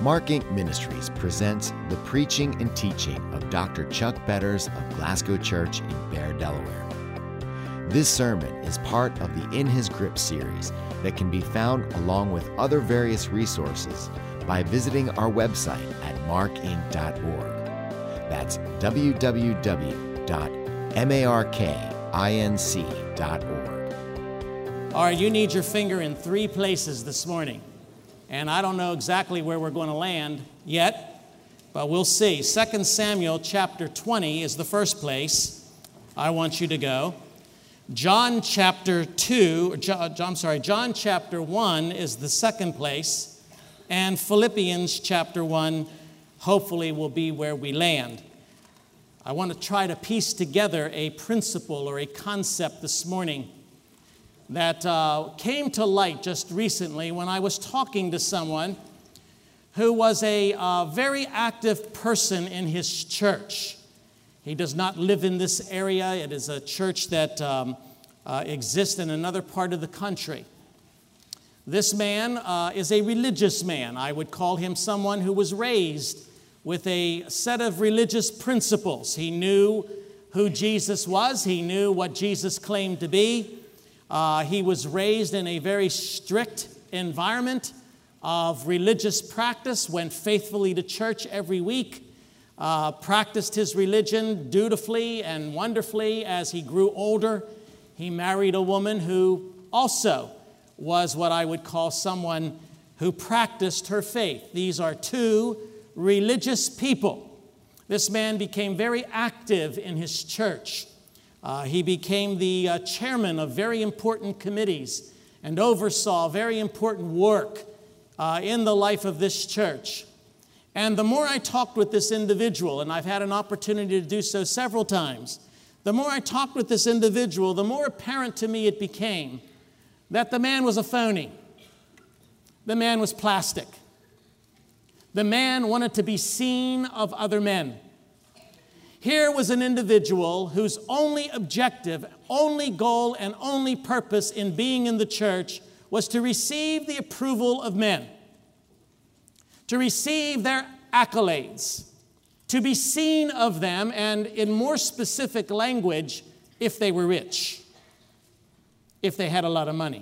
Mark Inc. Ministries presents the preaching and teaching of Dr. Chuck Betters of Glasgow Church in Bear, Delaware. This sermon is part of the In His Grip series that can be found along with other various resources by visiting our website at markinc.org. That's www.markinc.org. All right, you need your finger in three places this morning. And I don't know exactly where we're going to land yet, but we'll see. 2 Samuel chapter 20 is the first place I want you to go. John chapter 1 is the second place, and Philippians chapter 1 hopefully will be where we land. I want to try to piece together a principle or a concept this morning that came to light just recently when I was talking to someone who was a very active person in his church. He does not live in this area. It is a church that exists in another part of the country. This man is a religious man. I would call him someone who was raised with a set of religious principles. He knew who Jesus was. He knew what Jesus claimed to be. He was raised in a very strict environment of religious practice, went faithfully to church every week, practiced his religion dutifully and wonderfully. As he grew older, he married a woman who also was what I would call someone who practiced her faith. These are two religious people. This man became very active in his church. He became the chairman of very important committees and oversaw very important work in the life of this church. And the more I talked with this individual, and I've had an opportunity to do so several times, the more I talked with this individual, the more apparent to me it became that the man was a phony. The man was plastic. The man wanted to be seen of other men. Here was an individual whose only objective, only goal, and only purpose in being in the church was to receive the approval of men, to receive their accolades, to be seen of them, and in more specific language, if they were rich, if they had a lot of money.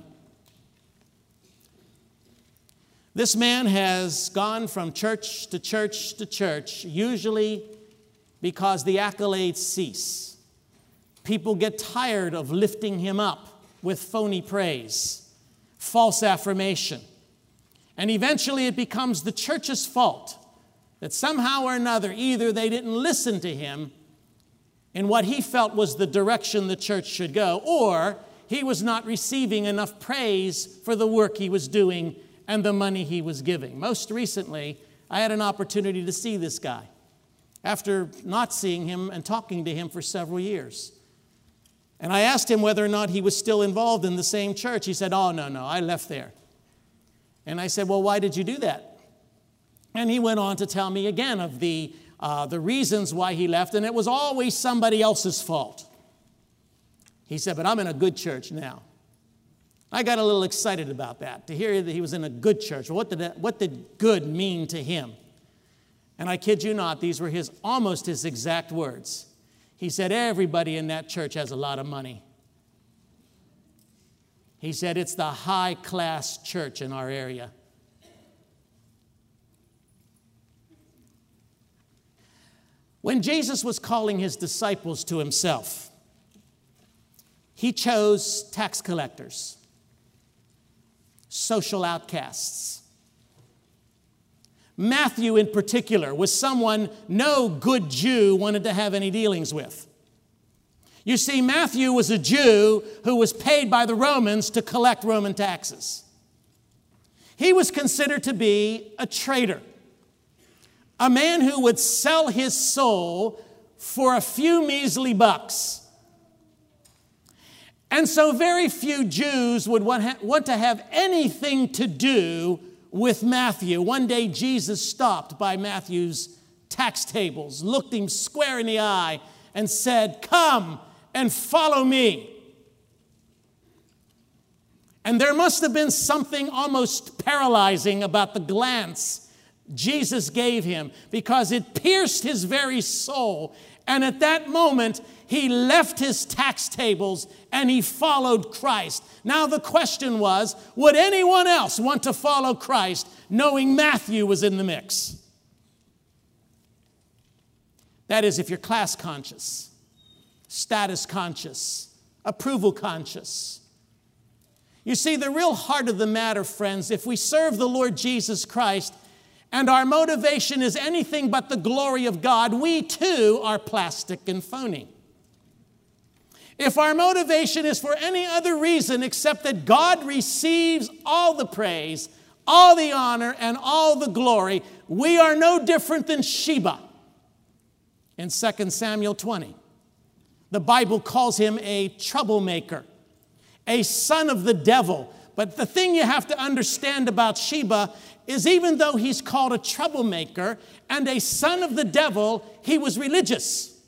This man has gone from church to church to church, usually because the accolades cease. People get tired of lifting him up with phony praise, false affirmation. And eventually it becomes the church's fault that somehow or another, either they didn't listen to him in what he felt was the direction the church should go, or he was not receiving enough praise for the work he was doing and the money he was giving. Most recently, I had an opportunity to see this guy after not seeing him and talking to him for several years. And I asked him whether or not he was still involved in the same church. He said, "Oh, no, I left there." And I said, "Well, why did you do that?" And he went on to tell me again of the reasons why he left, and it was always somebody else's fault. He said, "But I'm in a good church now." I got a little excited about that, to hear that he was in a good church. What did good mean to him? And I kid you not, these were almost his exact words. He said, "Everybody in that church has a lot of money." He said, "It's the high-class church in our area." When Jesus was calling his disciples to himself, he chose tax collectors, social outcasts. Matthew, in particular, was someone no good Jew wanted to have any dealings with. You see, Matthew was a Jew who was paid by the Romans to collect Roman taxes. He was considered to be a traitor, a man who would sell his soul for a few measly bucks. And so very few Jews would want to have anything to do with Matthew. One day Jesus stopped by Matthew's tax tables, looked him square in the eye, and said, "Come and follow me." And there must have been something almost paralyzing about the glance Jesus gave him, because it pierced his very soul. And at that moment, he left his tax tables and he followed Christ. Now the question was, would anyone else want to follow Christ knowing Matthew was in the mix? That is, if you're class conscious, status conscious, approval conscious. You see, the real heart of the matter, friends, if we serve the Lord Jesus Christ and our motivation is anything but the glory of God, we too are plastic and phony. If our motivation is for any other reason except that God receives all the praise, all the honor, and all the glory, we are no different than Sheba. In 2 Samuel 20, the Bible calls him a troublemaker, a son of the devil. But the thing you have to understand about Sheba is, even though he's called a troublemaker and a son of the devil, he was religious.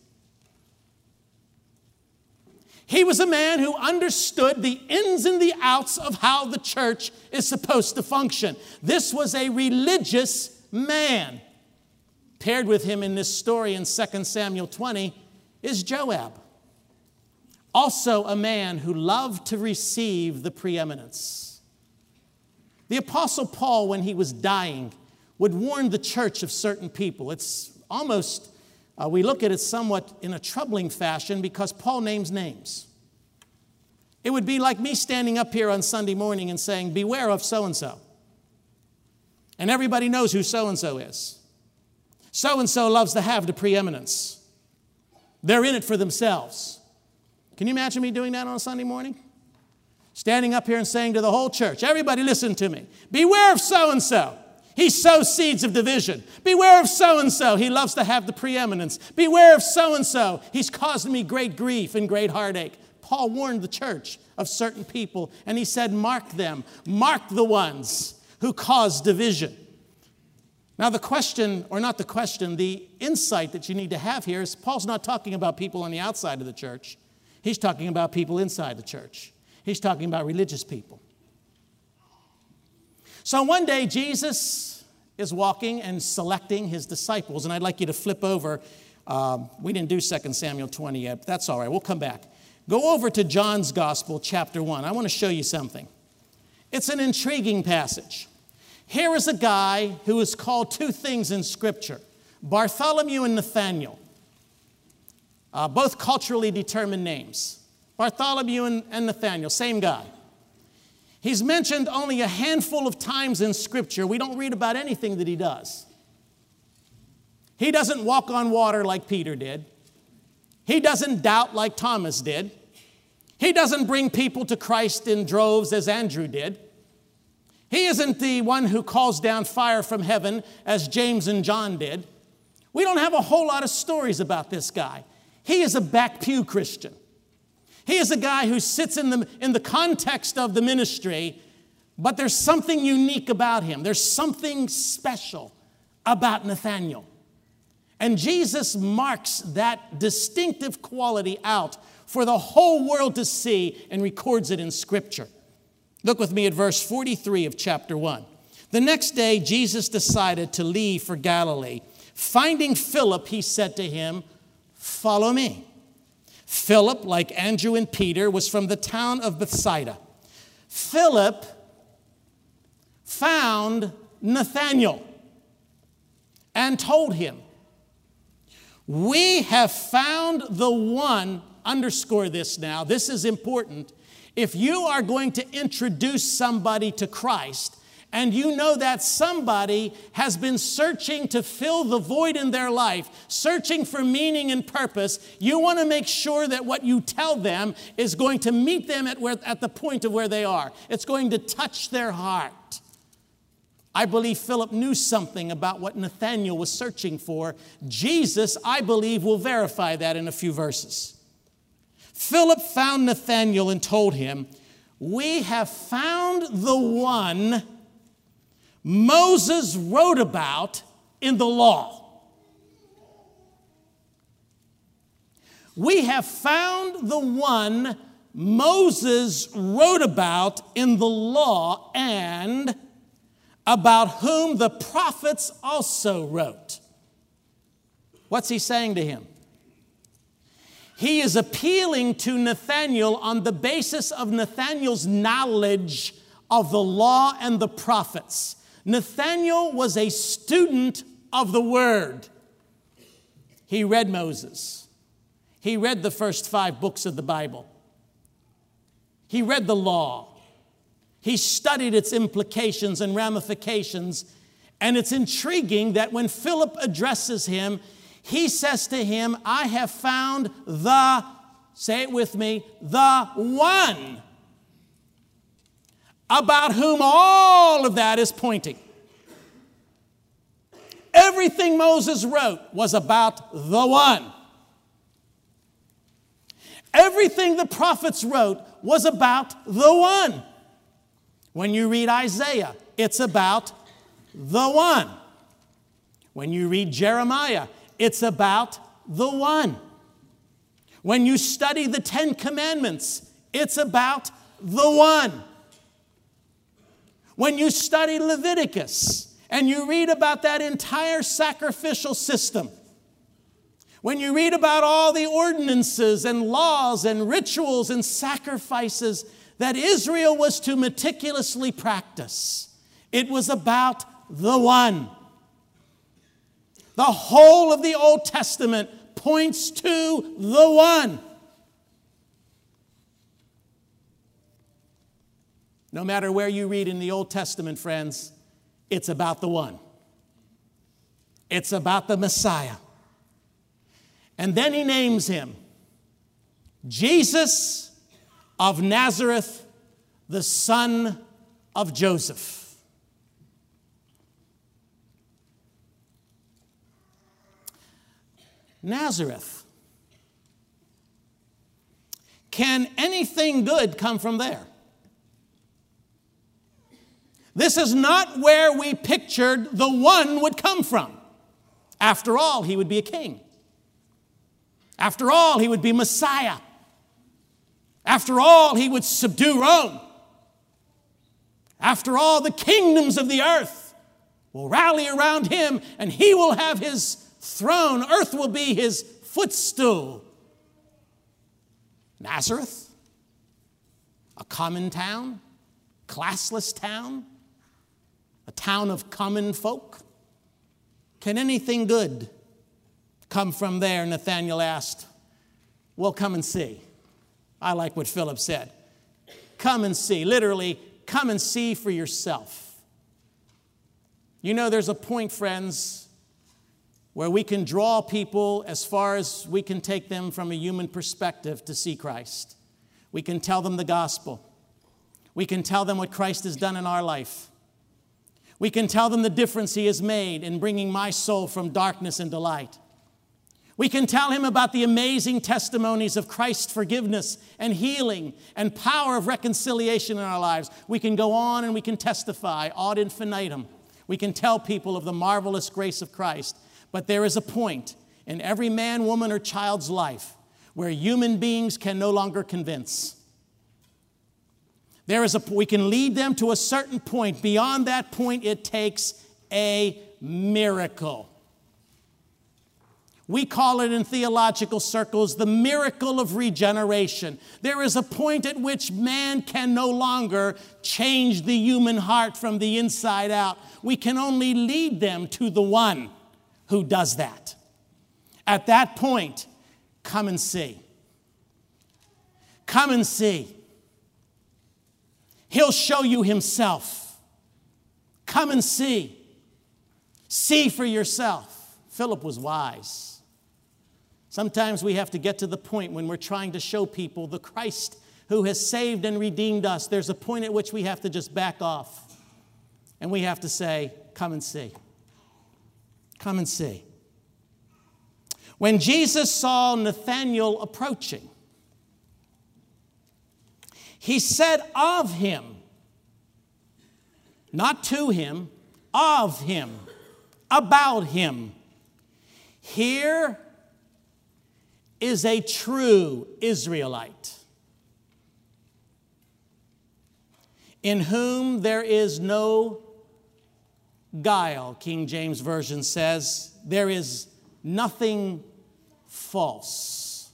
He was a man who understood the ins and the outs of how the church is supposed to function. This was a religious man. Paired with him in this story in 2 Samuel 20 is Joab, also a man who loved to receive the preeminence. The Apostle Paul, when he was dying, would warn the church of certain people. It's almost, we look at it somewhat in a troubling fashion because Paul names names. It would be like me standing up here on Sunday morning and saying, beware of so-and-so. And everybody knows who so-and-so is. So-and-so loves to have the preeminence. They're in it for themselves. Can you imagine me doing that on a Sunday morning? Standing up here and saying to the whole church, everybody listen to me. Beware of so-and-so. He sows seeds of division. Beware of so-and-so. He loves to have the preeminence. Beware of so-and-so. He's caused me great grief and great heartache. Paul warned the church of certain people, and he said, mark them. Mark the ones who cause division. Now the question, or not the question, the insight that you need to have here is Paul's not talking about people on the outside of the church. He's talking about people inside the church. He's talking about religious people. So one day Jesus is walking and selecting his disciples, and I'd like you to flip over. We didn't do 2 Samuel 20 yet, but that's all right. We'll come back. Go over to John's Gospel, chapter 1. I want to show you something. It's an intriguing passage. Here is a guy who is called two things in Scripture, Bartholomew and Nathaniel, both culturally determined names. Bartholomew and Nathaniel, same guy. He's mentioned only a handful of times in Scripture. We don't read about anything that he does. He doesn't walk on water like Peter did. He doesn't doubt like Thomas did. He doesn't bring people to Christ in droves as Andrew did. He isn't the one who calls down fire from heaven as James and John did. We don't have a whole lot of stories about this guy. He is a back pew Christian. He is a guy who sits in the context of the ministry, but there's something unique about him. There's something special about Nathaniel. And Jesus marks that distinctive quality out for the whole world to see and records it in Scripture. Look with me at verse 43 of chapter 1. The next day, Jesus decided to leave for Galilee. Finding Philip, he said to him, "Follow me." Philip, like Andrew and Peter, was from the town of Bethsaida. Philip found Nathanael and told him, "We have found the one," underscore this now, this is important. If you are going to introduce somebody to Christ, and you know that somebody has been searching to fill the void in their life, searching for meaning and purpose, you want to make sure that what you tell them is going to meet them at the point of where they are. It's going to touch their heart. I believe Philip knew something about what Nathanael was searching for. Jesus, I believe, will verify that in a few verses. Philip found Nathanael and told him, "We have found the one Moses wrote about in the law." We have found the one Moses wrote about in the law, and about whom the prophets also wrote. What's he saying to him? He is appealing to Nathanael on the basis of Nathanael's knowledge of the law and the prophets. Nathanael was a student of the Word. He read Moses. He read the first 5 books of the Bible. He read the law. He studied its implications and ramifications. And it's intriguing that when Philip addresses him, he says to him, I have found the, say it with me, the one about whom all of that is pointing. Everything Moses wrote was about the one. Everything the prophets wrote was about the one. When you read Isaiah, it's about the one. When you read Jeremiah, it's about the one. When you study the 10 Commandments, it's about the one. When you study Leviticus and you read about that entire sacrificial system, when you read about all the ordinances and laws and rituals and sacrifices that Israel was to meticulously practice, it was about the one. The whole of the Old Testament points to the one. No matter where you read in the Old Testament, friends, it's about the one. It's about the Messiah. And then he names him Jesus of Nazareth, the son of Joseph. Nazareth. Can anything good come from there? This is not where we pictured the one would come from. After all, he would be a king. After all, he would be Messiah. After all, he would subdue Rome. After all, the kingdoms of the earth will rally around him, and he will have his throne. Earth will be his footstool. Nazareth, a common town, classless town, a town of common folk. Can anything good come from there? Nathanael asked. Well, come and see. I like what Philip said. Come and see. Literally, come and see for yourself. You know, there's a point, friends, where we can draw people as far as we can take them from a human perspective to see Christ. We can tell them the gospel. We can tell them what Christ has done in our life. We can tell them the difference he has made in bringing my soul from darkness into light. We can tell him about the amazing testimonies of Christ's forgiveness and healing and power of reconciliation in our lives. We can go on and we can testify ad infinitum. We can tell people of the marvelous grace of Christ. But there is a point in every man, woman, or child's life where human beings can no longer convince. We can lead them to a certain point. Beyond that point, it takes a miracle. We call it in theological circles the miracle of regeneration. There is a point at which man can no longer change the human heart from the inside out. We can only lead them to the one who does that. At that point, come and see. Come and see. He'll show you himself. Come and see. See for yourself. Philip was wise. Sometimes we have to get to the point when we're trying to show people the Christ who has saved and redeemed us. There's a point at which we have to just back off. And we have to say, come and see. Come and see. When Jesus saw Nathanael approaching, he said of him, not to him, of him, about him, here is a true Israelite, in whom there is no guile, King James Version says. There is nothing false.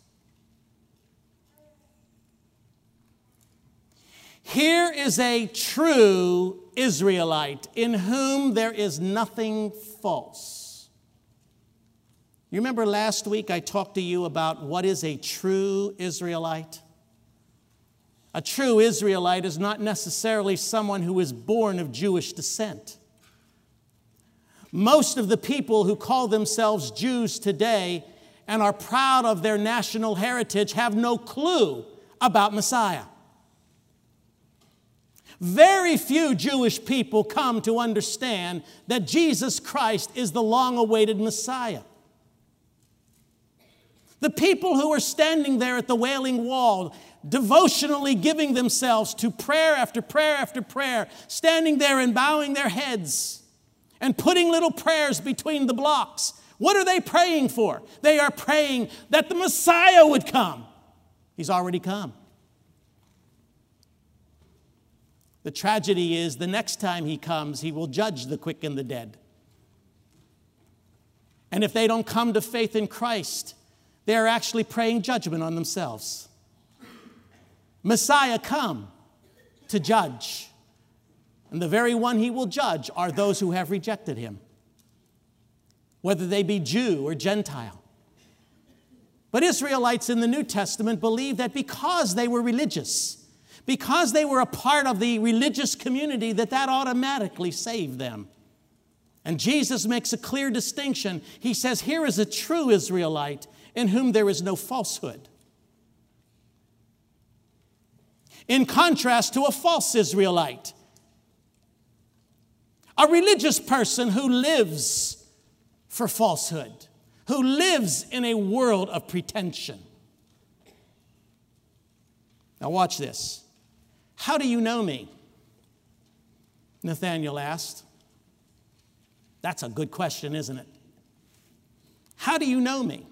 Here is a true Israelite in whom there is nothing false. You remember last week I talked to you about what is a true Israelite? A true Israelite is not necessarily someone who is born of Jewish descent. Most of the people who call themselves Jews today and are proud of their national heritage have no clue about Messiah. Very few Jewish people come to understand that Jesus Christ is the long-awaited Messiah. The people who are standing there at the Wailing Wall, devotionally giving themselves to prayer after prayer after prayer, standing there and bowing their heads and putting little prayers between the blocks. What are they praying for? They are praying that the Messiah would come. He's already come. The tragedy is the next time he comes, he will judge the quick and the dead. And if they don't come to faith in Christ, they are actually praying judgment on themselves. Messiah come to judge. And the very one he will judge are those who have rejected him, whether they be Jew or Gentile. But Israelites in the New Testament believe that because they were religious, because they were a part of the religious community, that automatically saved them. And Jesus makes a clear distinction. He says, here is a true Israelite in whom there is no falsehood. In contrast to a false Israelite, a religious person who lives for falsehood, who lives in a world of pretension. Now watch this. How do you know me? Nathanael asked. That's a good question, isn't it? How do you know me?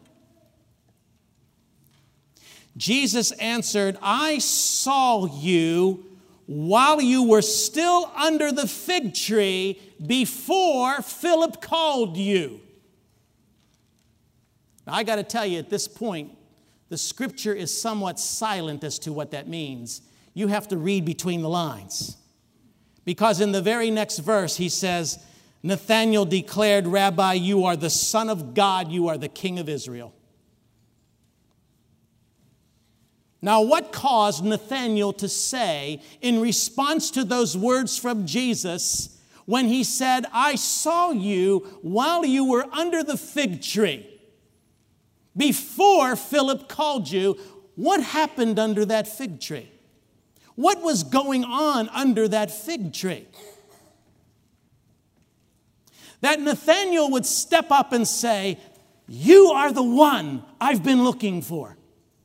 Jesus answered, I saw you while you were still under the fig tree before Philip called you. Now, I got to tell you, at this point, the scripture is somewhat silent as to what that means. You have to read between the lines. Because in the very next verse, he says, Nathanael declared, Rabbi, you are the Son of God, you are the King of Israel. Now, what caused Nathanael to say, in response to those words from Jesus, when he said, I saw you while you were under the fig tree, before Philip called you? What happened under that fig tree? What was going on under that fig tree? That Nathanael would step up and say, you are the one I've been looking for.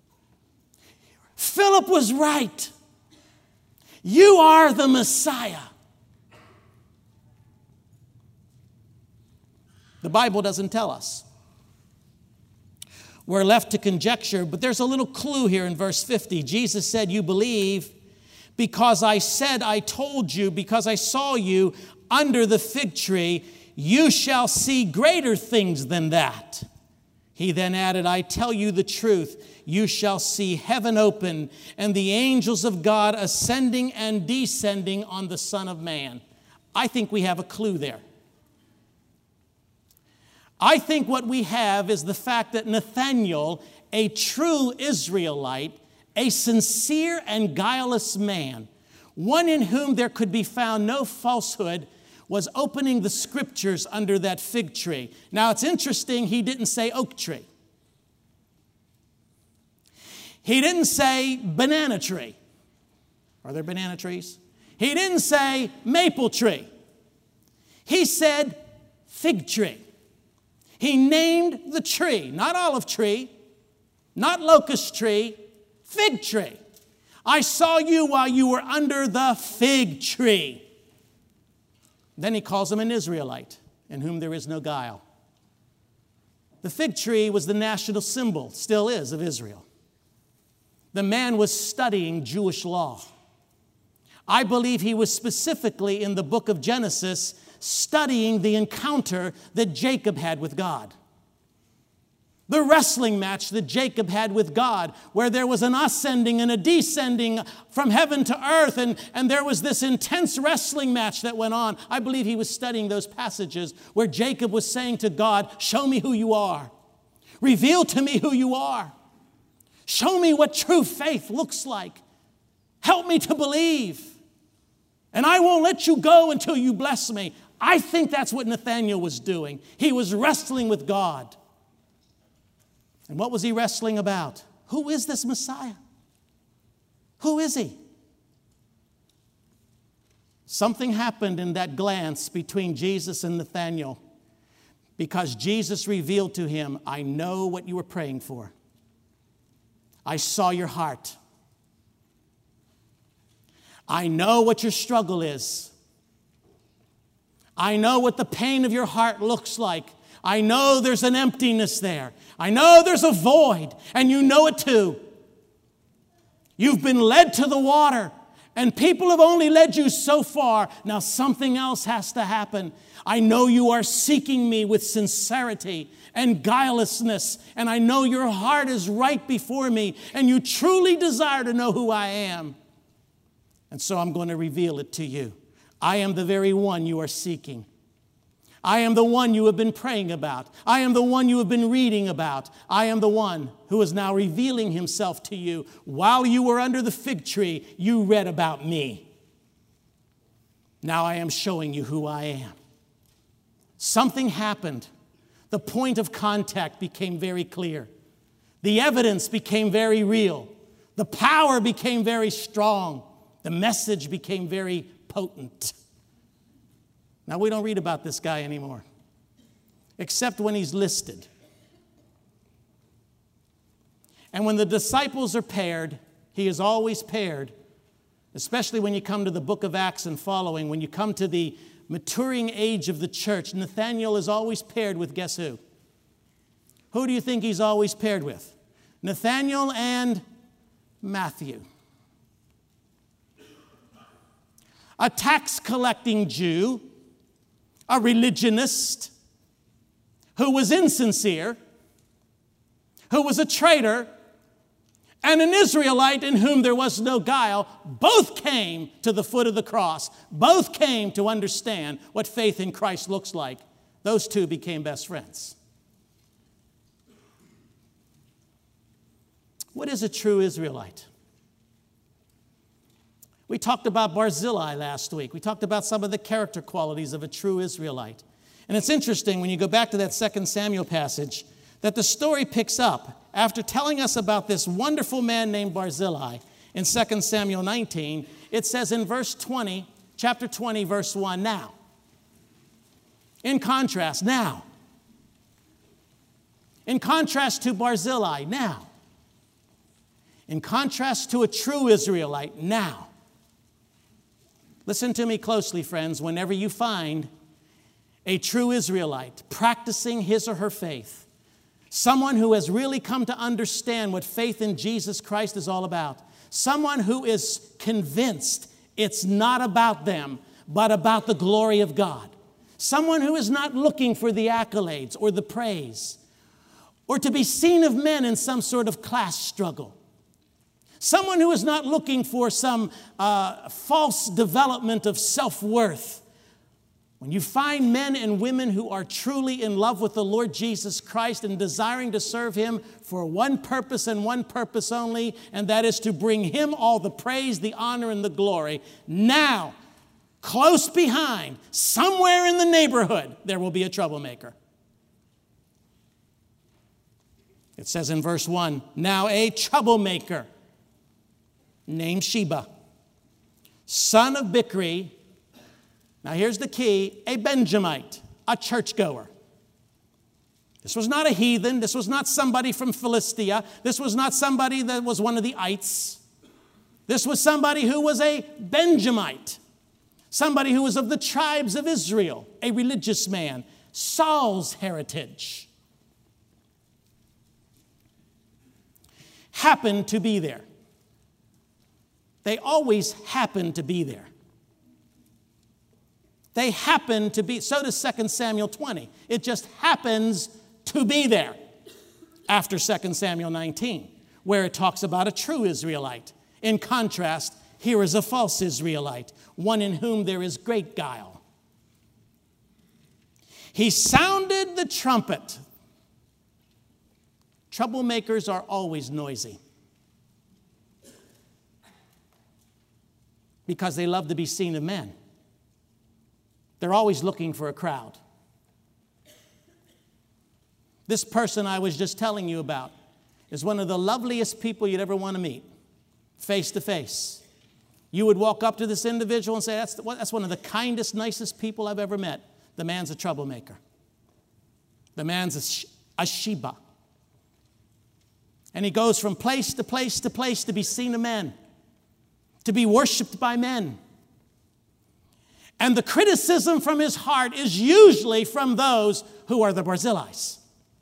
Philip was right. You are the Messiah. The Bible doesn't tell us. We're left to conjecture, but there's a little clue here in verse 50. Jesus said, you believe because I said I told you, because I saw you under the fig tree, you shall see greater things than that. He then added, I tell you the truth, you shall see heaven open and the angels of God ascending and descending on the Son of Man. I think we have a clue there. I think what we have is the fact that Nathanael, a true Israelite, a sincere and guileless man, one in whom there could be found no falsehood, was opening the scriptures under that fig tree. Now, it's interesting, he didn't say oak tree. He didn't say banana tree. Are there banana trees? He didn't say maple tree. He said fig tree. He named the tree, not olive tree, not locust tree, fig tree. I saw you while you were under the fig tree. Then he calls him an Israelite, in whom there is no guile. The fig tree was the national symbol, still is, of Israel. The man was studying Jewish law. I believe he was specifically in the book of Genesis studying the encounter that Jacob had with God. The wrestling match that Jacob had with God, where there was an ascending and a descending from heaven to earth, and there was this intense wrestling match that went on. I believe he was studying those passages where Jacob was saying to God, show me who you are. Reveal to me who you are. Show me what true faith looks like. Help me to believe. And I won't let you go until you bless me. I think that's what Nathanael was doing. He was wrestling with God. And what was he wrestling about? Who is this Messiah? Who is he? Something happened in that glance between Jesus and Nathanael, because Jesus revealed to him, I know what you were praying for. I saw your heart. I know what your struggle is. I know what the pain of your heart looks like. I know there's an emptiness there. I know there's a void, and you know it too. You've been led to the water, and people have only led you so far. Now something else has to happen. I know you are seeking me with sincerity and guilelessness, and I know your heart is right before me, and you truly desire to know who I am. And so I'm going to reveal it to you. I am the very one you are seeking. I am the one you have been praying about. I am the one you have been reading about. I am the one who is now revealing himself to you. While you were under the fig tree, you read about me. Now I am showing you who I am. Something happened. The point of contact became very clear. The evidence became very real. The power became very strong. The message became very potent. Now, we don't read about this guy anymore, except when he's listed. And when the disciples are paired, he is always paired, especially when you come to the book of Acts and following. When you come to the maturing age of the church, Nathanael is always paired with guess who? Who do you think he's always paired with? Nathanael and Matthew. A tax-collecting Jew, a religionist who was insincere, who was a traitor, and an Israelite in whom there was no guile, both came to the foot of the cross. Both came to understand what faith in Christ looks like. Those two became best friends. What is a true Israelite? We talked about Barzillai last week. We talked about some of the character qualities of a true Israelite. And it's interesting when you go back to that 2 Samuel passage that the story picks up after telling us about this wonderful man named Barzillai in 2 Samuel 19. It says in verse 20, chapter 20, verse 1, now. In contrast, now. In contrast to Barzillai, now. In contrast to a true Israelite, now. Listen to me closely, friends. Whenever you find a true Israelite practicing his or her faith, someone who has really come to understand what faith in Jesus Christ is all about, someone who is convinced it's not about them, but about the glory of God, someone who is not looking for the accolades or the praise, or to be seen of men in some sort of class struggle, someone who is not looking for some false development of self-worth. When you find men and women who are truly in love with the Lord Jesus Christ and desiring to serve Him for one purpose and one purpose only, and that is to bring Him all the praise, the honor, and the glory, now, close behind, somewhere in the neighborhood, there will be a troublemaker. It says in verse 1, now a troublemaker named Sheba, son of Bichri. Now here's the key, a Benjamite, a churchgoer. This was not a heathen. This was not somebody from Philistia. This was not somebody that was one of the ites. This was somebody who was a Benjamite, somebody who was of the tribes of Israel, a religious man, Saul's heritage. Happened to be there. They always happen to be there. They happen to be, so does 2 Samuel 20. It just happens to be there after 2 Samuel 19, where it talks about a true Israelite. In contrast, here is a false Israelite, one in whom there is great guile. He sounded the trumpet. Troublemakers are always noisy because they love to be seen of men. They're always looking for a crowd. This person I was just telling you about is one of the loveliest people you'd ever want to meet, face to face. You would walk up to this individual and say, that's one of the kindest, nicest people I've ever met. The man's a troublemaker. The man's a Sheba. And he goes from place to place to place to be seen of men, to be worshiped by men. And the criticism from his heart is usually from those who are the Barzillais.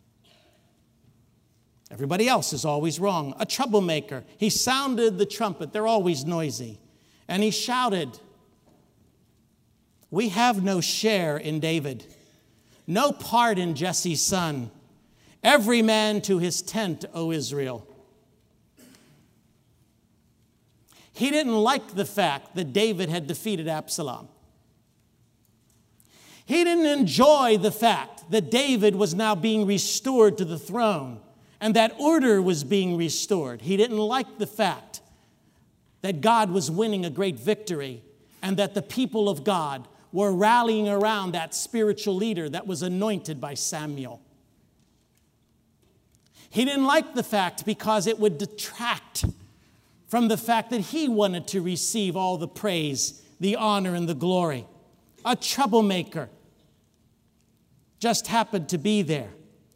Everybody else is always wrong. A troublemaker. He sounded the trumpet. They're always noisy. And he shouted, "We have no share in David, no part in Jesse's son. Every man to his tent, O Israel." He didn't like the fact that David had defeated Absalom. He didn't enjoy the fact that David was now being restored to the throne and that order was being restored. He didn't like the fact that God was winning a great victory and that the people of God were rallying around that spiritual leader that was anointed by Samuel. He didn't like the fact because it would detract from the fact that he wanted to receive all the praise, the honor, and the glory. A troublemaker just happened to be there.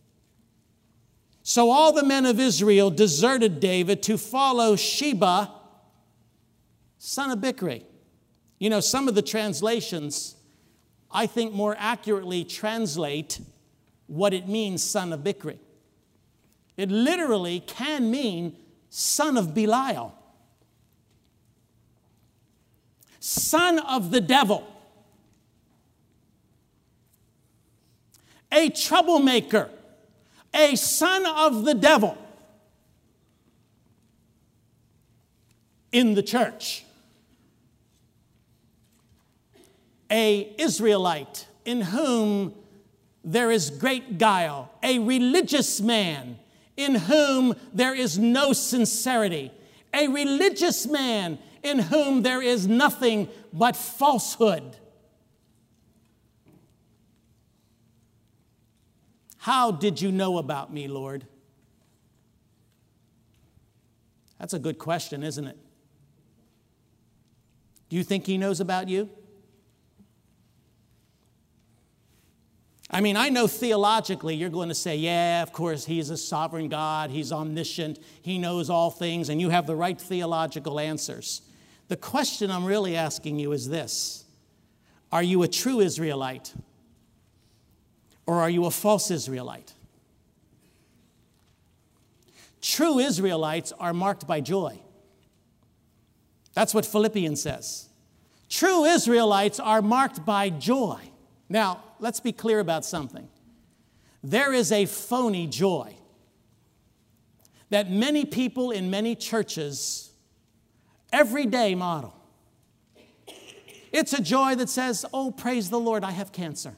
So all the men of Israel deserted David to follow Sheba, son of Bichri. You know, some of the translations, I think, more accurately translate what it means, son of Bichri. It literally can mean son of Belial, son of the devil, a troublemaker, a son of the devil in the church, a Israelite in whom there is great guile, a religious man in whom there is no sincerity, a religious man in whom there is nothing but falsehood. How did you know about me, Lord? That's a good question, isn't it? Do you think he knows about you? I mean, I know theologically you're going to say, yeah, of course, he's a sovereign God, he's omniscient, he knows all things, and you have the right theological answers. The question I'm really asking you is this: are you a true Israelite? Or are you a false Israelite? True Israelites are marked by joy. That's what Philippians says. True Israelites are marked by joy. Now, let's be clear about something. There is a phony joy that many people in many churches every day model. It's a joy that says, oh, praise the Lord, I have cancer.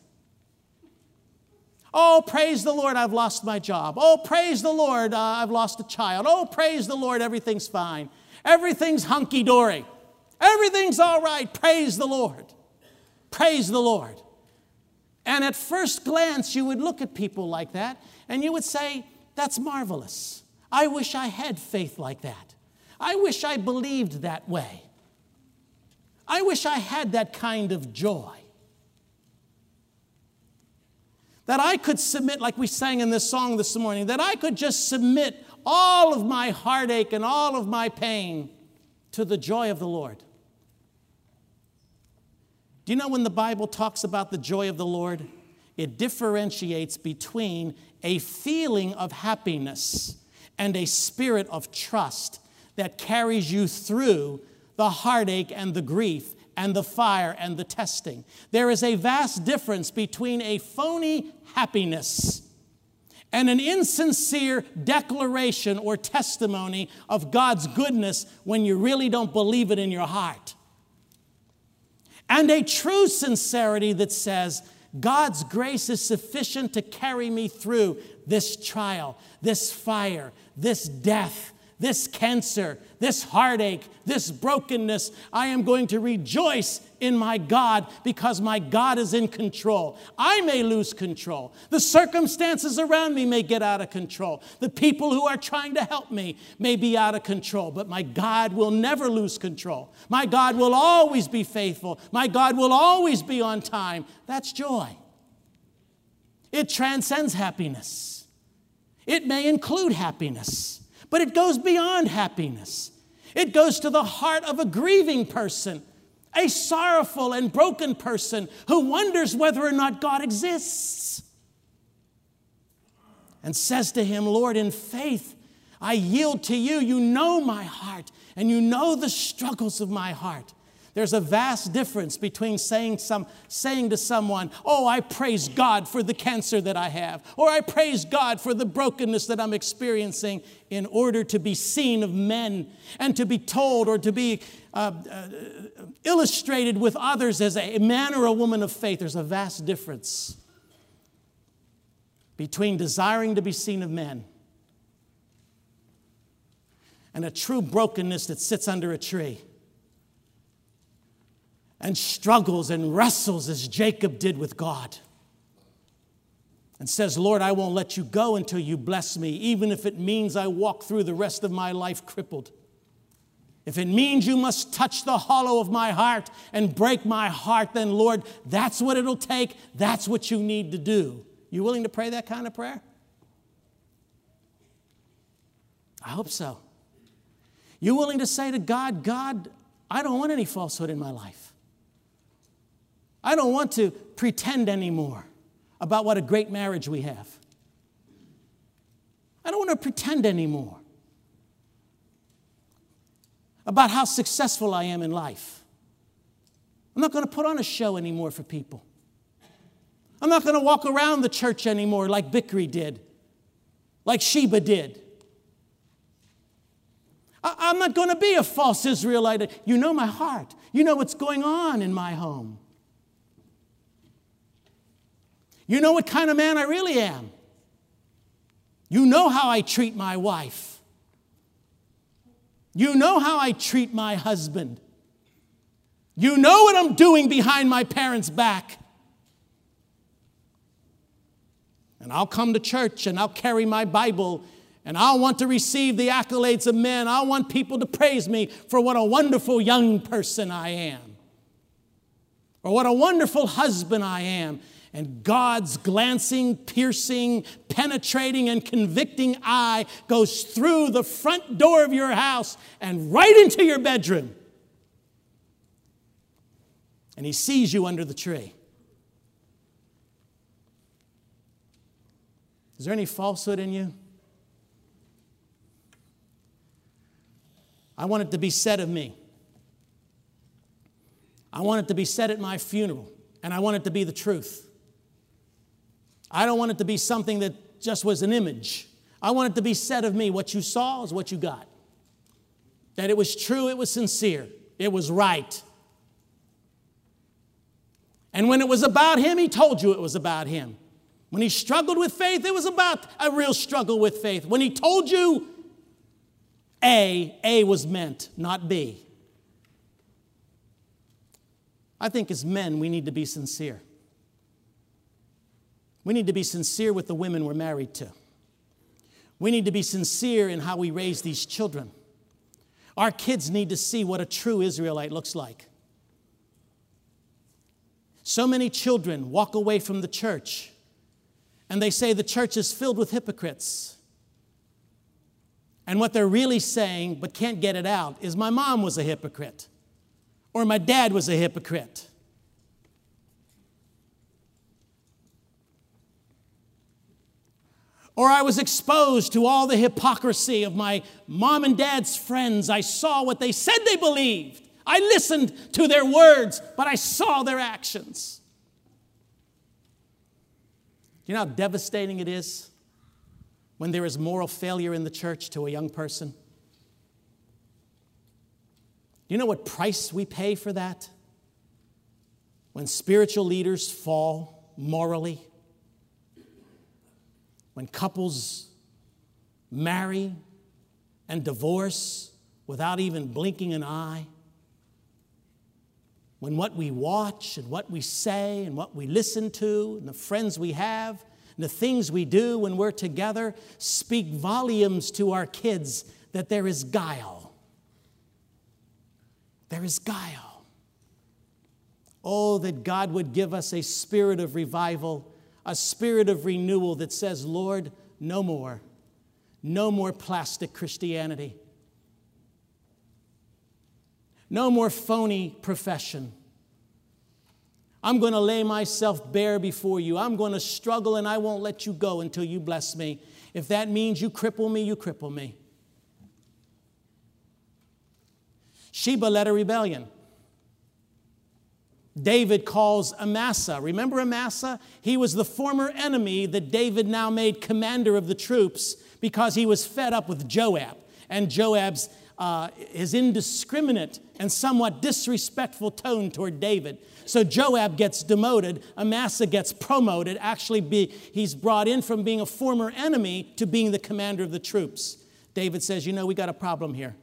Oh, praise the Lord, I've lost my job. Oh, praise the Lord, I've lost a child. Oh, praise the Lord, everything's fine. Everything's hunky-dory. Everything's all right. Praise the Lord. Praise the Lord. And at first glance, you would look at people like that, and you would say, that's marvelous. I wish I had faith like that. I wish I believed that way. I wish I had that kind of joy. That I could submit, like we sang in this song this morning, that I could just submit all of my heartache and all of my pain to the joy of the Lord. Do you know when the Bible talks about the joy of the Lord, it differentiates between a feeling of happiness and a spirit of trust that carries you through the heartache and the grief and the fire and the testing. There is a vast difference between a phony happiness and an insincere declaration or testimony of God's goodness when you really don't believe it in your heart. And a true sincerity that says, God's grace is sufficient to carry me through this trial, this fire, this death, this cancer, this heartache, this brokenness. I am going to rejoice in my God because my God is in control. I may lose control. The circumstances around me may get out of control. The people who are trying to help me may be out of control, but my God will never lose control. My God will always be faithful. My God will always be on time. That's joy. It transcends happiness. It may include happiness, but it goes beyond happiness. It goes to the heart of a grieving person, a sorrowful and broken person who wonders whether or not God exists, and says to him, Lord, in faith, I yield to you. You know my heart, and you know the struggles of my heart. There's a vast difference between saying to someone, oh, I praise God for the cancer that I have, or I praise God for the brokenness that I'm experiencing, in order to be seen of men and to be told or to be illustrated with others as a man or a woman of faith. There's a vast difference between desiring to be seen of men and a true brokenness that sits under a tree and struggles and wrestles as Jacob did with God, and says, Lord, I won't let you go until you bless me, even if it means I walk through the rest of my life crippled. If it means you must touch the hollow of my heart and break my heart, then Lord, that's what it'll take. That's what you need to do. You willing to pray that kind of prayer? I hope so. You willing to say to God, God, I don't want any falsehood in my life. I don't want to pretend anymore about what a great marriage we have. I don't want to pretend anymore about how successful I am in life. I'm not going to put on a show anymore for people. I'm not going to walk around the church anymore like Bichri did, like Sheba did. I'm not going to be a false Israelite. You know my heart. You know what's going on in my home. You know what kind of man I really am. You know how I treat my wife. You know how I treat my husband. You know what I'm doing behind my parents' back. And I'll come to church and I'll carry my Bible and I'll want to receive the accolades of men. I'll want people to praise me for what a wonderful young person I am, or what a wonderful husband I am. And God's glancing, piercing, penetrating, and convicting eye goes through the front door of your house and right into your bedroom. And he sees you under the tree. Is there any falsehood in you? I want it to be said of me. I want it to be said at my funeral, and I want it to be the truth. I don't want it to be something that just was an image. I want it to be said of me, what you saw is what you got. That it was true, it was sincere, it was right. And when it was about him, he told you it was about him. When he struggled with faith, it was about a real struggle with faith. When he told you A was meant, not B. I think as men, we need to be sincere. We need to be sincere with the women we're married to. We need to be sincere in how we raise these children. Our kids need to see what a true Israelite looks like. So many children walk away from the church and they say the church is filled with hypocrites. And what they're really saying, but can't get it out, is my mom was a hypocrite, or my dad was a hypocrite. Or I was exposed to all the hypocrisy of my mom and dad's friends. I saw what they said they believed. I listened to their words, but I saw their actions. Do you know how devastating it is when there is moral failure in the church to a young person? Do you know what price we pay for that? When spiritual leaders fall morally, when couples marry and divorce without even blinking an eye, when what we watch and what we say and what we listen to and the friends we have and the things we do when we're together speak volumes to our kids that there is guile. There is guile. Oh, that God would give us a spirit of revival, a spirit of renewal that says, Lord, no more. No more plastic Christianity. No more phony profession. I'm going to lay myself bare before you. I'm going to struggle and I won't let you go until you bless me. If that means you cripple me, you cripple me. Sheba led a rebellion. David calls Amasa. Remember Amasa? He was the former enemy that David now made commander of the troops because he was fed up with Joab. And Joab's his indiscriminate and somewhat disrespectful tone toward David. So Joab gets demoted. Amasa gets promoted. Actually, he's brought in from being a former enemy to being the commander of the troops. David says, you know, we got a problem here.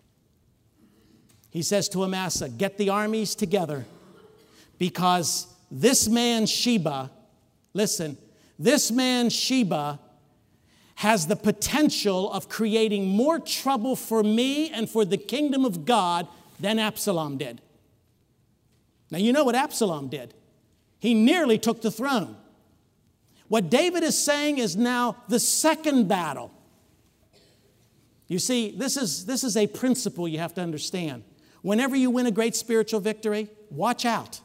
He says to Amasa, get the armies together because this man Sheba, listen, this man Sheba has the potential of creating more trouble for me and for the kingdom of God than Absalom did. Now, you know what Absalom did. He nearly took the throne. What David is saying is now the second battle. You see, this is a principle you have to understand. Whenever you win a great spiritual victory, watch out.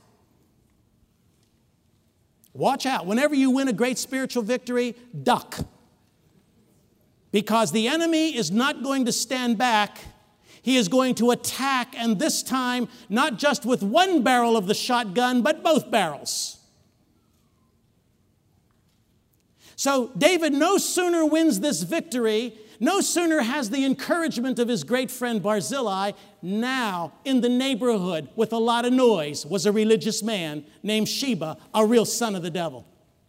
Watch out. Whenever you win a great spiritual victory, duck. Because the enemy is not going to stand back. He is going to attack, and this time, not just with one barrel of the shotgun, but both barrels. So David no sooner wins this victory, no sooner has the encouragement of his great friend Barzillai. Now, in the neighborhood, with a lot of noise, was a religious man named Sheba, a real son of the devil.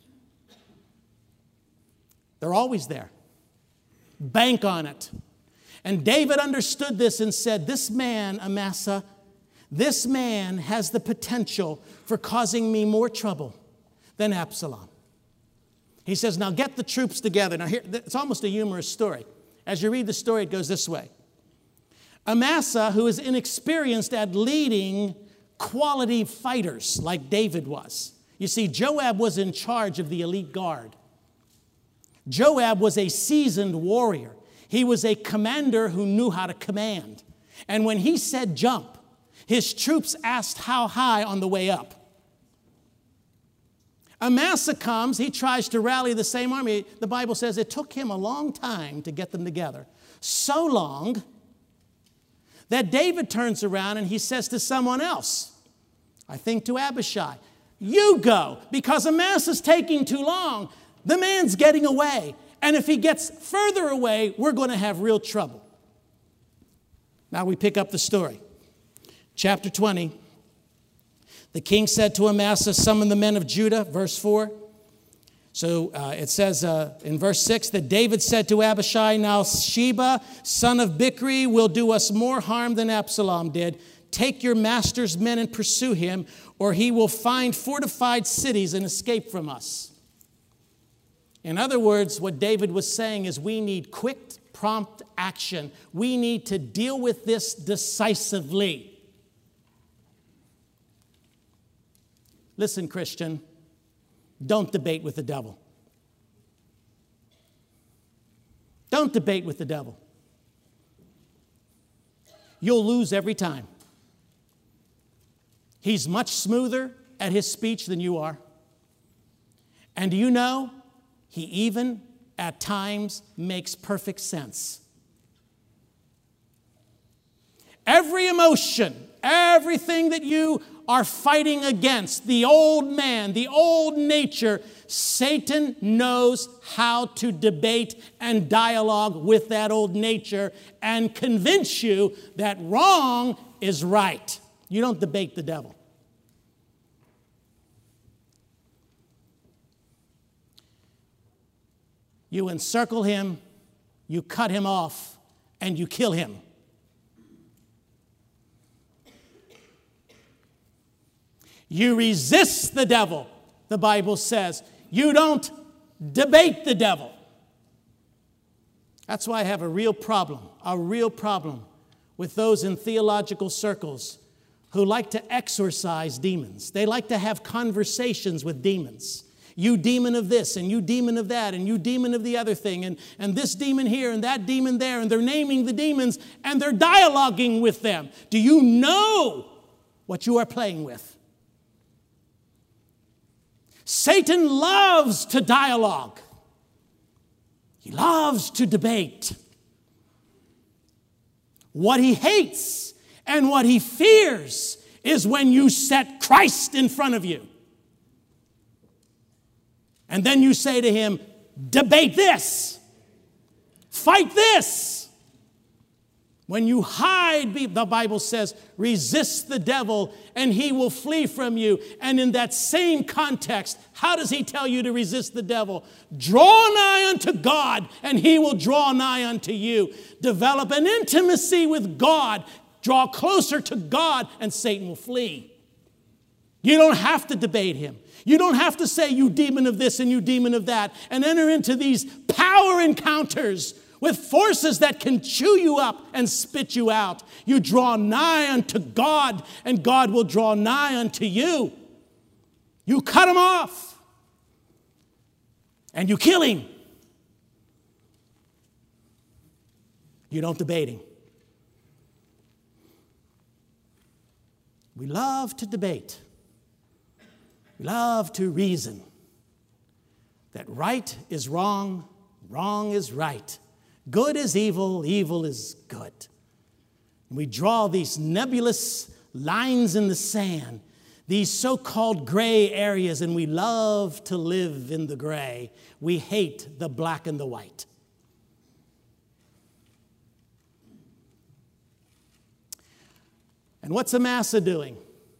They're always there. Bank on it. And David understood this and said, this man, Amasa, this man has the potential for causing me more trouble than Absalom. He says, now get the troops together. Now here, it's almost a humorous story. As you read the story, it goes this way. Amasa, who is inexperienced at leading quality fighters like David was. You see, Joab was in charge of the elite guard. Joab was a seasoned warrior. He was a commander who knew how to command. And when he said jump, his troops asked how high on the way up. Amasa comes, he tries to rally the same army. The Bible says it took him a long time to get them together. So long that David turns around and he says to someone else, I think to Abishai, you go, because Amasa's taking too long. The man's getting away. And if he gets further away, we're going to have real trouble. Now we pick up the story. Chapter 20. The king said to Amasa, summon the men of Judah, verse 4. So it says in verse 6 that David said to Abishai, now Sheba, son of Bichri, will do us more harm than Absalom did. Take your master's men and pursue him, or he will find fortified cities and escape from us. In other words, what David was saying is we need quick, prompt action. We need to deal with this decisively. Listen, Christian, don't debate with the devil. Don't debate with the devil. You'll lose every time. He's much smoother at his speech than you are. And do you know, he even at times makes perfect sense. Every emotion Everything that you are fighting against, the old man, the old nature, Satan knows how to debate and dialogue with that old nature and convince you that wrong is right. You don't debate the devil. You encircle him, you cut him off, and you kill him. You resist the devil, the Bible says. You don't debate the devil. That's why I have a real problem with those in theological circles who like to exorcise demons. They like to have conversations with demons. You demon of this, and you demon of that, and you demon of the other thing, and this demon here, and that demon there, and they're naming the demons, and they're dialoguing with them. Do you know what you are playing with? Satan loves to dialogue. He loves to debate. What he hates and what he fears is when you set Christ in front of you. And then you say to him, debate this. Fight this. When you hide, the Bible says, resist the devil and he will flee from you. And in that same context, how does he tell you to resist the devil? Draw nigh unto God and he will draw nigh unto you. Develop an intimacy with God. Draw closer to God and Satan will flee. You don't have to debate him. You don't have to say you demon of this and you demon of that and enter into these power encounters with forces that can chew you up and spit you out. You draw nigh unto God, and God will draw nigh unto you. You cut him off, and you kill him. You don't debate him. We love to debate. We love to reason that right is wrong, wrong is right. Good is evil, evil is good. We draw these nebulous lines in the sand, these so-called gray areas, and we love to live in the gray. We hate the black and the white. And what's Amasa doing?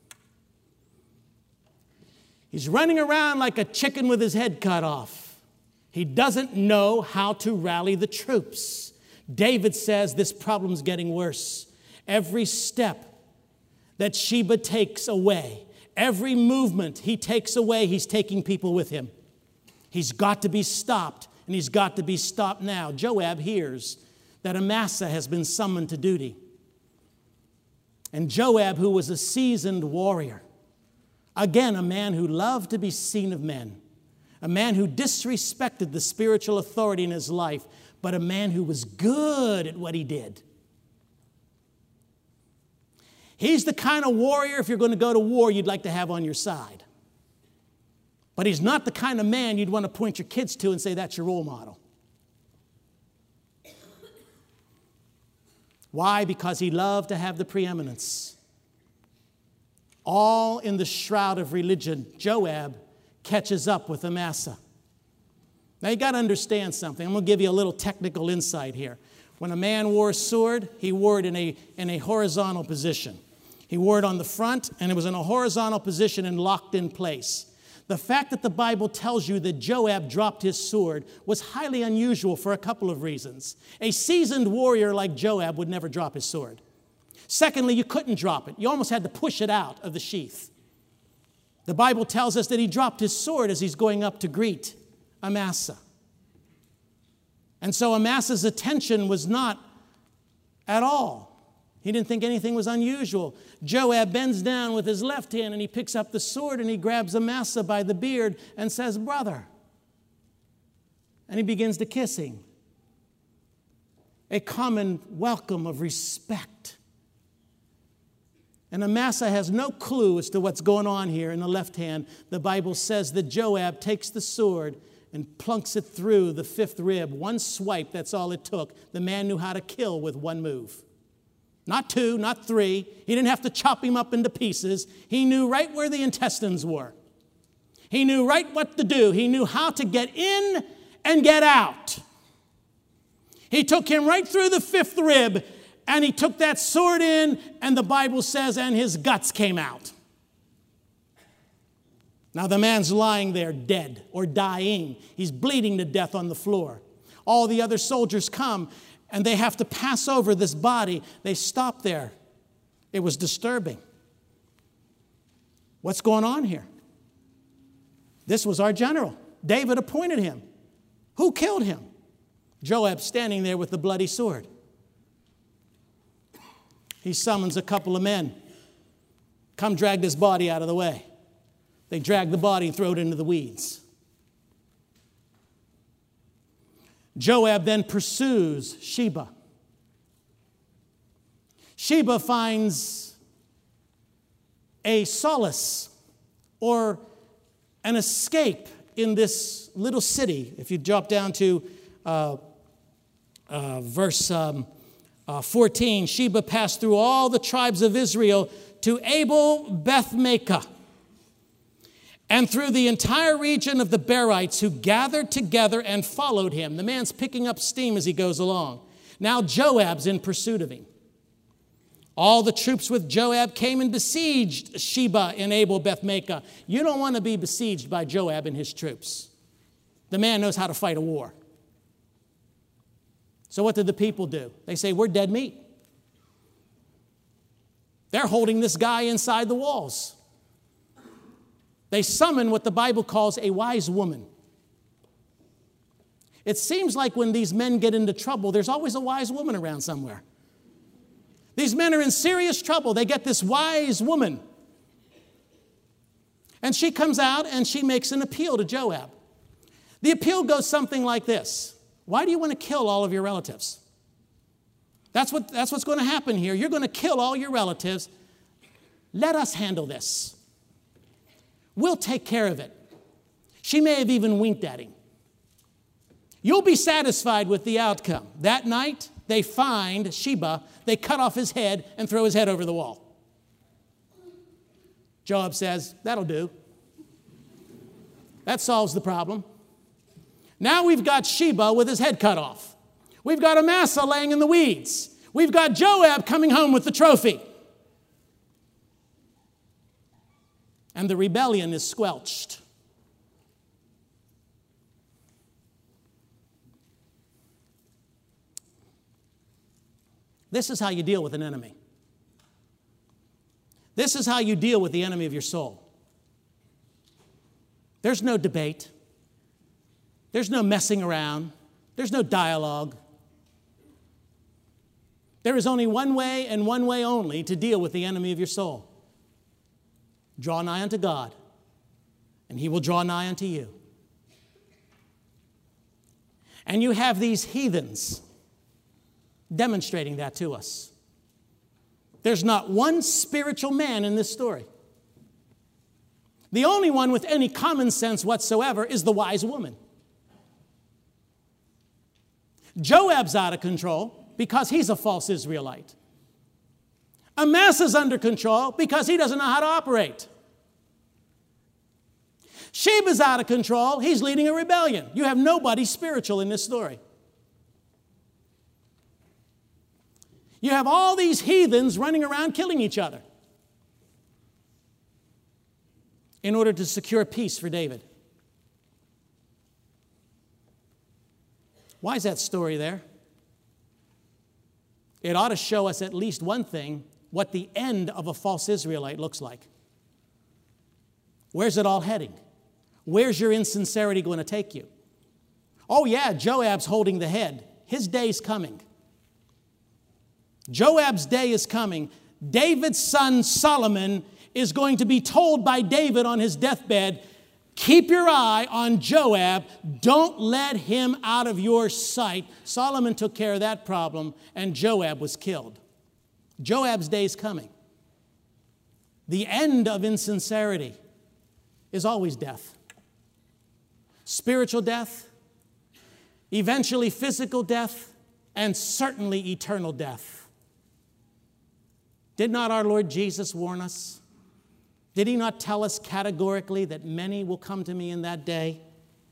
He's running around like a chicken with his head cut off. He doesn't know how to rally the troops. David says this problem's getting worse. Every step that Sheba takes away, every movement he takes away, he's taking people with him. He's got to be stopped, and he's got to be stopped now. Joab hears that Amasa has been summoned to duty. And Joab, who was a seasoned warrior, again, a man who loved to be seen of men, a man who disrespected the spiritual authority in his life, but a man who was good at what he did. He's the kind of warrior, if you're going to go to war, you'd like to have on your side. But he's not the kind of man you'd want to point your kids to and say, that's your role model. Why? Because he loved to have the preeminence. All in the shroud of religion, Joab catches up with Amasa. Now you got to understand something. I'm going to give you a little technical insight here. When a man wore a sword, he wore it in a horizontal position. He wore it on the front, and it was in a horizontal position and locked in place. The fact that the Bible tells you that Joab dropped his sword was highly unusual for a couple of reasons. A seasoned warrior like Joab would never drop his sword. Secondly, you couldn't drop it. You almost had to push it out of the sheath. The Bible tells us that he dropped his sword as he's going up to greet Amasa. And so Amasa's attention was not at all. He didn't think anything was unusual. Joab bends down with his left hand and he picks up the sword and he grabs Amasa by the beard and says, "Brother." And he begins to kiss him. A common welcome of respect. And Amasa has no clue as to what's going on here in the left hand. The Bible says that Joab takes the sword and plunks it through the fifth rib. One swipe, that's all it took. The man knew how to kill with one move. Not 2, not 3. He didn't have to chop him up into pieces. He knew right where the intestines were. He knew right what to do. He knew how to get in and get out. He took him right through the 5th rib, and he took that sword in, and the Bible says, and his guts came out. Now the man's lying there dead or dying. He's bleeding to death on the floor. All the other soldiers come, and they have to pass over this body. They stop there. It was disturbing. What's going on here? This was our general. David appointed him. Who killed him? Joab standing there with the bloody sword. He summons a couple of men. Come drag this body out of the way. They drag the body and throw it into the weeds. Joab then pursues Sheba. Sheba finds a solace or an escape in this little city. If you drop down to verse 14, Sheba passed through all the tribes of Israel to Abel Beth-maachah, and through the entire region of the Berites, who gathered together and followed him. The man's picking up steam as he goes along. Now Joab's in pursuit of him. All the troops with Joab came and besieged Sheba and Abel Beth-maachah. You don't want to be besieged by Joab and his troops. The man knows how to fight a war. So what did the people do? They say, we're dead meat. They're holding this guy inside the walls. They summon what the Bible calls a wise woman. It seems like when these men get into trouble, there's always a wise woman around somewhere. These men are in serious trouble. They get this wise woman. And she comes out and she makes an appeal to Joab. The appeal goes something like this. Why do you want to kill all of your relatives? That's what's going to happen here. You're going to kill all your relatives. Let us handle this. We'll take care of it. She may have even winked at him. You'll be satisfied with the outcome. That night, they find Sheba, they cut off his head and throw his head over the wall. Joab says, that'll do. That solves the problem. Now we've got Sheba with his head cut off. We've got Amasa laying in the weeds. We've got Joab coming home with the trophy. And the rebellion is squelched. This is how you deal with an enemy. This is how you deal with the enemy of your soul. There's no debate. There's no messing around. There's no dialogue. There is only one way and one way only to deal with the enemy of your soul. Draw nigh unto God, and he will draw nigh unto you. And you have these heathens demonstrating that to us. There's not one spiritual man in this story. The only one with any common sense whatsoever is the wise woman. Joab's out of control because he's a false Israelite. Amasa's under control because he doesn't know how to operate. Sheba's out of control. He's leading a rebellion. You have nobody spiritual in this story. You have all these heathens running around killing each other in order to secure peace for David. Why is that story there? It ought to show us at least one thing, what the end of a false Israelite looks like. Where's it all heading? Where's your insincerity going to take you? Oh yeah, Joab's holding the head. His day's coming. Joab's day is coming. David's son Solomon is going to be told by David on his deathbed, keep your eye on Joab. Don't let him out of your sight. Solomon took care of that problem, and Joab was killed. Joab's day is coming. The end of insincerity is always death. Spiritual death, eventually physical death, and certainly eternal death. Did not our Lord Jesus warn us? Did he not tell us categorically that many will come to me in that day?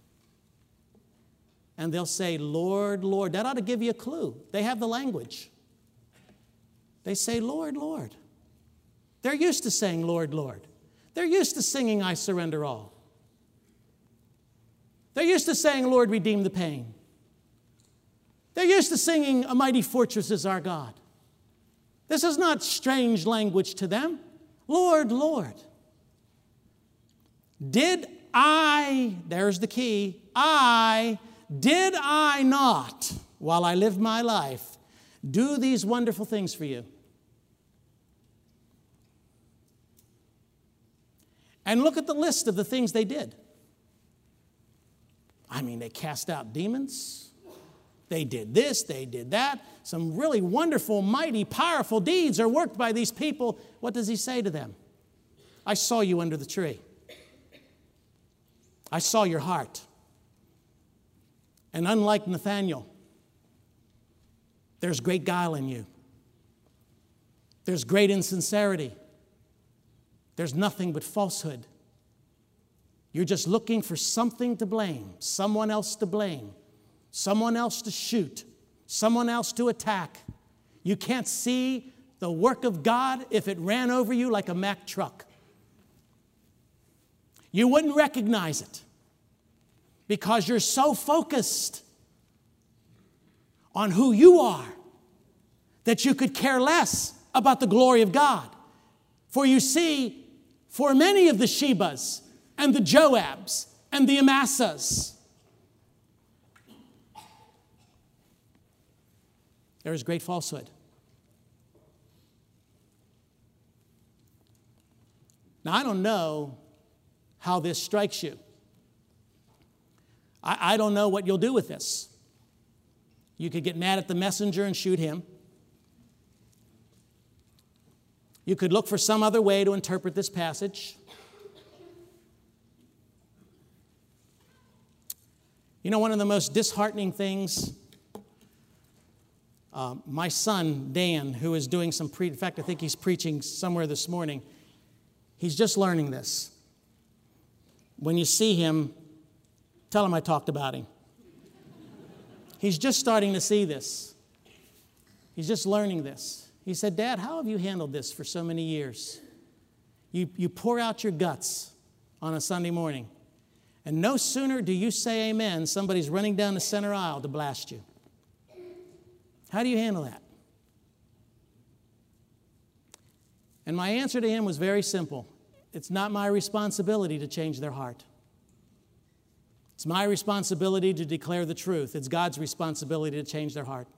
And they'll say, Lord, Lord. That ought to give you a clue. They have the language. They say, Lord, Lord. They're used to saying, Lord, Lord. They're used to singing, I surrender all. They're used to saying, Lord, redeem the pain. They're used to singing, a mighty fortress is our God. This is not strange language to them. Lord, Lord. There's the key, did I not, while I lived my life, do these wonderful things for you? And look at the list of the things they did. I mean, they cast out demons. They did this, they did that. Some really wonderful, mighty, powerful deeds are worked by these people. What does he say to them? I saw you under the tree. I saw your heart. And unlike Nathanael, there's great guile in you. There's great insincerity. There's nothing but falsehood. You're just looking for something to blame, someone else to blame, someone else to shoot, someone else to attack. You can't see the work of God if it ran over you like a Mack truck. You wouldn't recognize it because you're so focused on who you are that you could care less about the glory of God. For you see, for many of the Shebas and the Joabs and the Amashas, there is great falsehood. Now, I don't know how this strikes you. I don't know what you'll do with this. You could get mad at the messenger and shoot him. You could look for some other way to interpret this passage. You know, one of the most disheartening things, my son, Dan, who is doing some in fact, I think he's preaching somewhere this morning, he's just learning this. When you see him, tell him I talked about him. He's just starting to see this. He's just learning this. He said, Dad, how have you handled this for so many years? You pour out your guts on a Sunday morning, and no sooner do you say amen, somebody's running down the center aisle to blast you. How do you handle that? And my answer to him was very simple. It's not my responsibility to change their heart. It's my responsibility to declare the truth. It's God's responsibility to change their heart.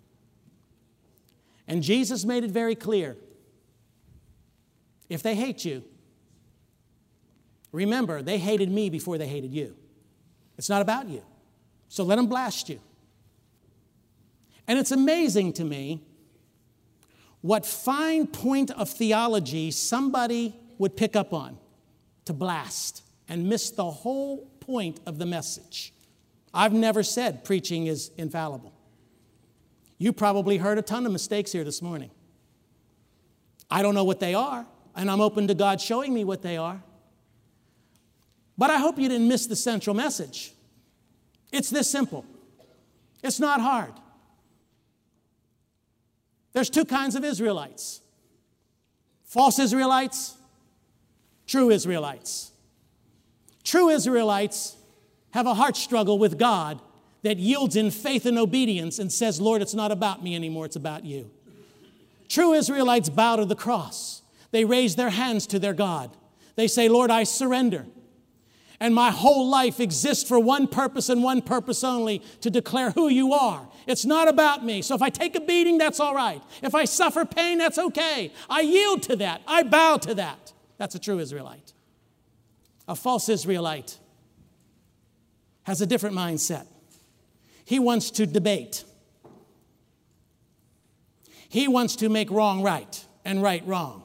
And Jesus made it very clear. If they hate you, remember, they hated me before they hated you. It's not about you. So let them blast you. And it's amazing to me what fine point of theology somebody would pick up on to blast and miss the whole point of the message. I've never said preaching is infallible. You probably heard a ton of mistakes here this morning. I don't know what they are, and I'm open to God showing me what they are. But I hope you didn't miss the central message. It's this simple. It's not hard. There's two kinds of Israelites. False Israelites, true Israelites. True Israelites have a heart struggle with God that yields in faith and obedience and says, Lord, it's not about me anymore, it's about you. True Israelites bow to the cross. They raise their hands to their God. They say, Lord, I surrender. And my whole life exists for one purpose and one purpose only, to declare who you are. It's not about me. So if I take a beating, that's all right. If I suffer pain, that's okay. I yield to that. I bow to that. That's a true Israelite. A false Israelite has a different mindset. He wants to debate. He wants to make wrong right and right wrong.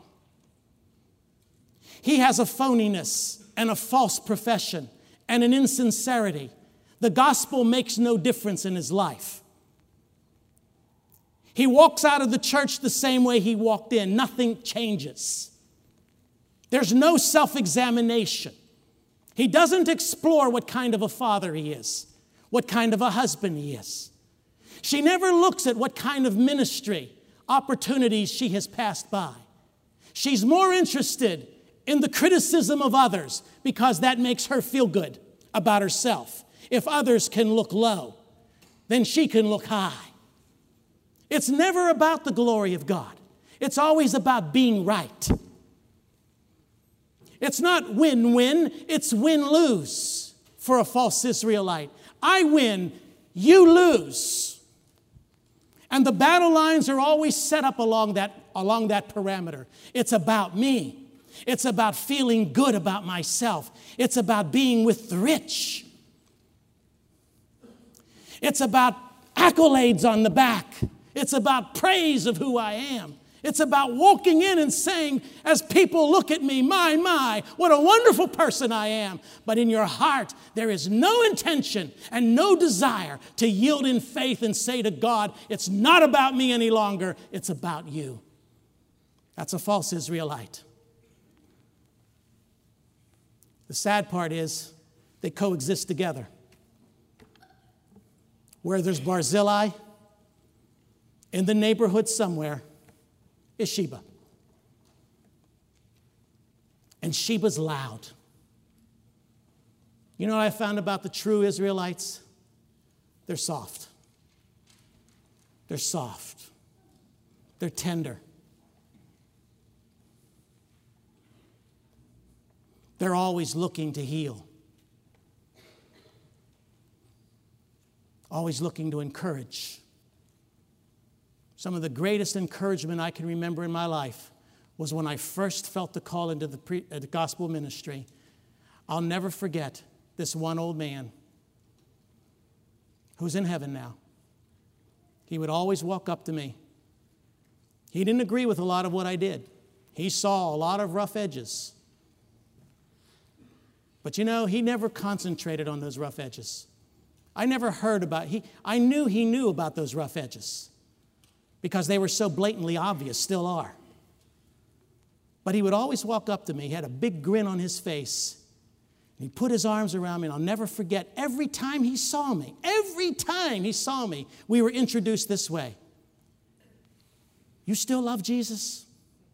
He has a phoniness and a false profession and an insincerity. The gospel makes no difference in his life. He walks out of the church the same way he walked in. Nothing changes. There's no self-examination. He doesn't explore what kind of a father he is, what kind of a husband he is. She never looks at what kind of ministry opportunities she has passed by. She's more interested in the criticism of others because that makes her feel good about herself. If others can look low, then she can look high. It's never about the glory of God. It's always about being right. It's not win-win, it's win-lose for a false Israelite. I win, you lose. And the battle lines are always set up along that parameter. It's about me. It's about feeling good about myself. It's about being with the rich. It's about accolades on the back. It's about praise of who I am. It's about walking in and saying, as people look at me, my, what a wonderful person I am. But in your heart, there is no intention and no desire to yield in faith and say to God, it's not about me any longer, it's about you. That's a false Israelite. The sad part is they coexist together. Where there's Barzillai, in the neighborhood somewhere, is Sheba. And Sheba's loud. You know what I found about the true Israelites? They're soft. They're soft. They're tender. They're always looking to heal. Always looking to encourage. Some of the greatest encouragement I can remember in my life was when I first felt the call into the gospel ministry. I'll never forget this one old man who's in heaven now. He would always walk up to me. He didn't agree with a lot of what I did. He saw a lot of rough edges. But you know, he never concentrated on those rough edges. I never heard about, I knew he knew about those rough edges because they were so blatantly obvious, still are. But he would always walk up to me. He had a big grin on his face. And he put his arms around me, and I'll never forget, every time he saw me, we were introduced this way. You still love Jesus?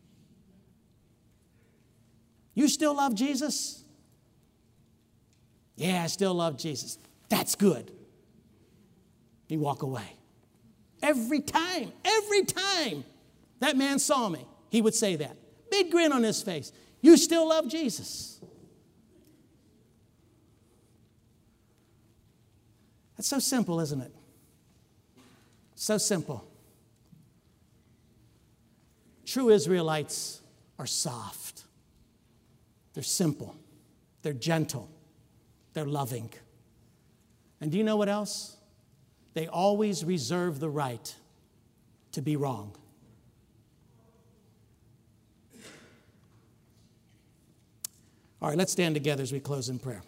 You still love Jesus? Yeah, I still love Jesus. That's good. He'd walk away. Every time that man saw me, he would say that. Big grin on his face. You still love Jesus? That's so simple, isn't it? So simple. True Israelites are soft. They're simple. They're gentle. They're loving. And do you know what else? They always reserve the right to be wrong. All right, let's stand together as we close in prayer.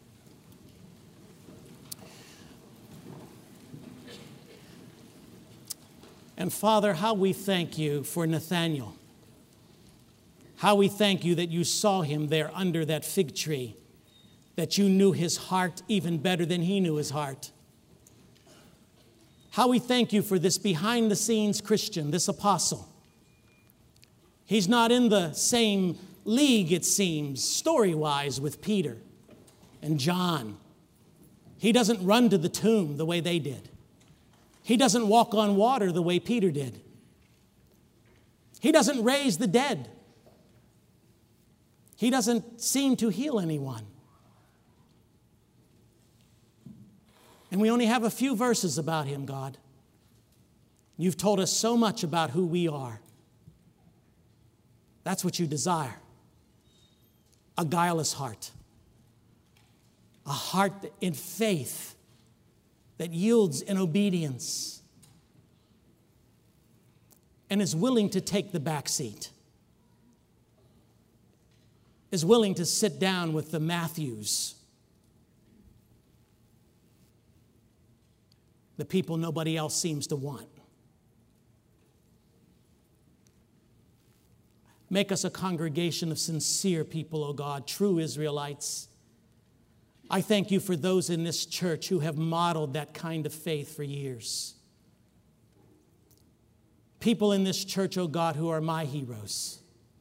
And Father, how we thank you for Nathanael. How we thank you that you saw him there under that fig tree, that you knew his heart even better than he knew his heart. How we thank you for this behind-the-scenes Christian, this apostle. He's not in the same league, it seems, story-wise with Peter and John. He doesn't run to the tomb the way they did. He doesn't walk on water the way Peter did. He doesn't raise the dead. He doesn't seem to heal anyone. And we only have a few verses about him, God. You've told us so much about who we are. That's what you desire. A guileless heart. A heart in faith that yields in obedience and is willing to take the back seat. Is willing to sit down with the Matthews, the people nobody else seems to want. Make us a congregation of sincere people, O God, true Israelites. I thank you for those in this church who have modeled that kind of faith for years. People in this church, O God, who are my heroes.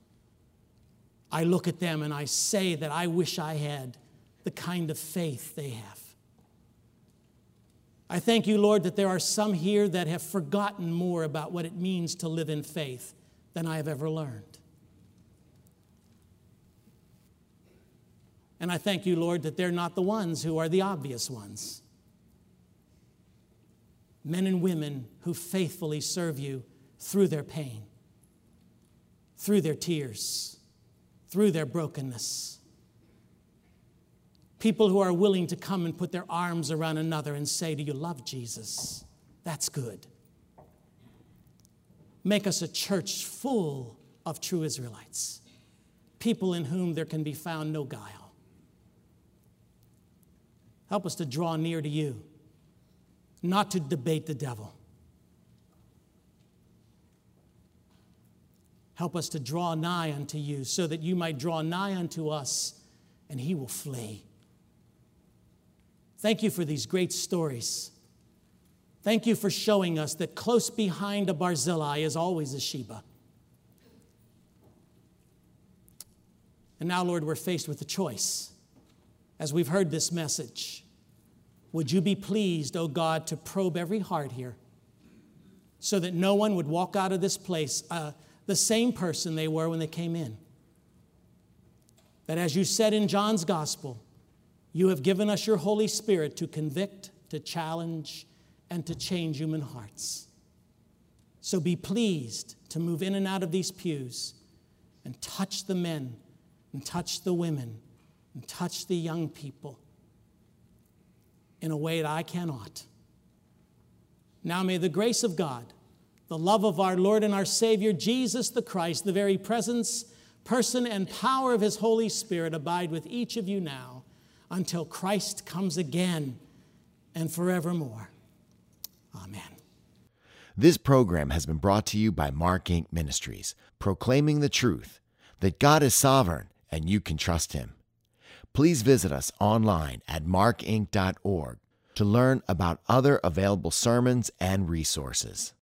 I look at them and I say that I wish I had the kind of faith they have. I thank you, Lord, that there are some here that have forgotten more about what it means to live in faith than I have ever learned. And I thank you, Lord, that they're not the ones who are the obvious ones. Men and women who faithfully serve you through their pain, through their tears, through their brokenness. People who are willing to come and put their arms around another and say, do you love Jesus? That's good. Make us a church full of true Israelites, people in whom there can be found no guile. Help us to draw near to you, not to debate the devil. Help us to draw nigh unto you so that you might draw nigh unto us and he will flee. Thank you for these great stories. Thank you for showing us that close behind a Barzillai is always a Sheba. And now, Lord, we're faced with a choice. As we've heard this message, would you be pleased, O God, to probe every heart here so that no one would walk out of this place the same person they were when they came in? That as you said in John's Gospel, you have given us your Holy Spirit to convict, to challenge, and to change human hearts. So be pleased to move in and out of these pews and touch the men and touch the women and touch the young people in a way that I cannot. Now may the grace of God, the love of our Lord and our Savior, Jesus the Christ, the very presence, person, and power of his Holy Spirit abide with each of you now until Christ comes again and forevermore. Amen. This program has been brought to you by Mark Inc. Ministries, proclaiming the truth that God is sovereign and you can trust him. Please visit us online at markinc.org to learn about other available sermons and resources.